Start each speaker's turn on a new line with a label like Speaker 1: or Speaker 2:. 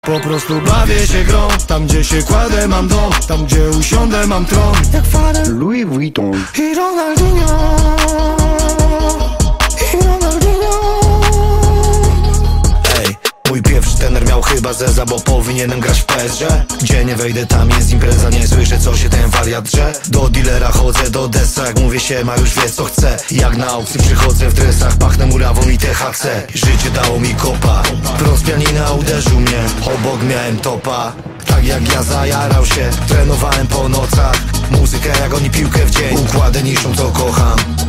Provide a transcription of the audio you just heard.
Speaker 1: Po prostu bawię się grą. Tam gdzie się kładę mam dom, tam gdzie usiądę mam tron. Jak Farel,
Speaker 2: Louis Vuitton
Speaker 1: i Ronaldinho. Ej, mój pierwszy trener miał chyba zeza, bo powinienem grać w PSG. Gdzie nie wejdę, tam jest impreza, nie słyszę co się ten wariat drze. Do dealera chodzę, do desa, jak mówię siema, już wie co chcę. Jak na aukcji przychodzę w dresach, pachnę murawą i THC. Życie dało mi kopa, prąd z pianina uderzył mnie. Obok miałem topa, tak jak ja zajarał się. Trenowałem po nocach, muzykę jak oni piłkę w dzień. Układy niszczą, co kocham.